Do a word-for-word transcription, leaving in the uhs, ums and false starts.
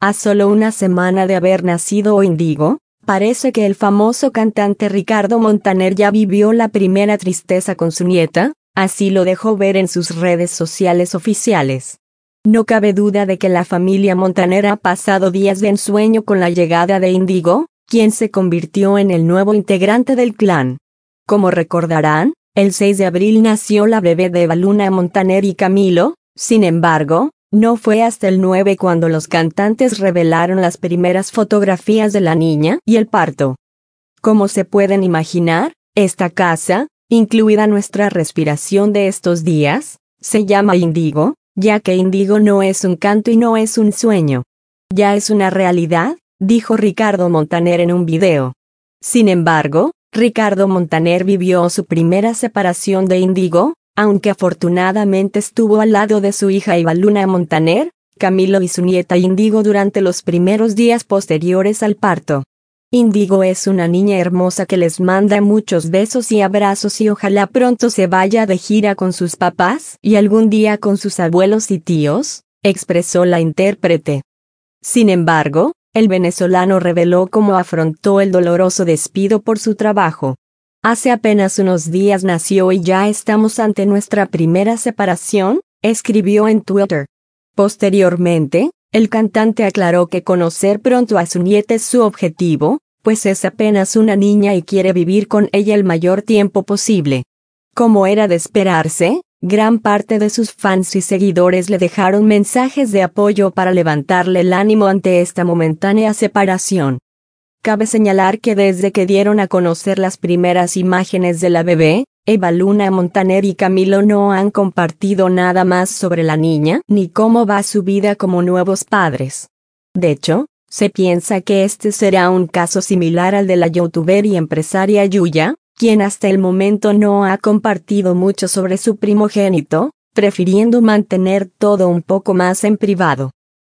A solo una semana de haber nacido Índigo, parece que el famoso cantante Ricardo Montaner ya vivió la primera tristeza con su nieta, así lo dejó ver en sus redes sociales oficiales. No cabe duda de que la familia Montaner ha pasado días de ensueño con la llegada de Índigo, quien se convirtió en el nuevo integrante del clan. Como recordarán, el seis de abril nació la bebé de Eva Luna Montaner y Camilo. Sin embargo, no fue hasta el nueve cuando los cantantes revelaron las primeras fotografías de la niña y el parto. Como se pueden imaginar, esta casa, incluida nuestra respiración de estos días, se llama Índigo, ya que Índigo no es un canto y no es un sueño. Ya es una realidad, dijo Ricardo Montaner en un video. Sin embargo, Ricardo Montaner vivió su primera separación de Índigo, aunque afortunadamente estuvo al lado de su hija Eva Luna Montaner, Camilo y su nieta Índigo durante los primeros días posteriores al parto. Índigo es una niña hermosa que les manda muchos besos y abrazos y ojalá pronto se vaya de gira con sus papás y algún día con sus abuelos y tíos, expresó la intérprete. Sin embargo, el venezolano reveló cómo afrontó el doloroso despido por su trabajo. Hace apenas unos días nació y ya estamos ante nuestra primera separación, escribió en Twitter. Posteriormente, el cantante aclaró que conocer pronto a su nieta es su objetivo, pues es apenas una niña y quiere vivir con ella el mayor tiempo posible. Como era de esperarse, gran parte de sus fans y seguidores le dejaron mensajes de apoyo para levantarle el ánimo ante esta momentánea separación. Cabe señalar que desde que dieron a conocer las primeras imágenes de la bebé, Eva Luna Montaner y Camilo no han compartido nada más sobre la niña ni cómo va su vida como nuevos padres. De hecho, se piensa que este será un caso similar al de la youtuber y empresaria Yuya, quien hasta el momento no ha compartido mucho sobre su primogénito, prefiriendo mantener todo un poco más en privado.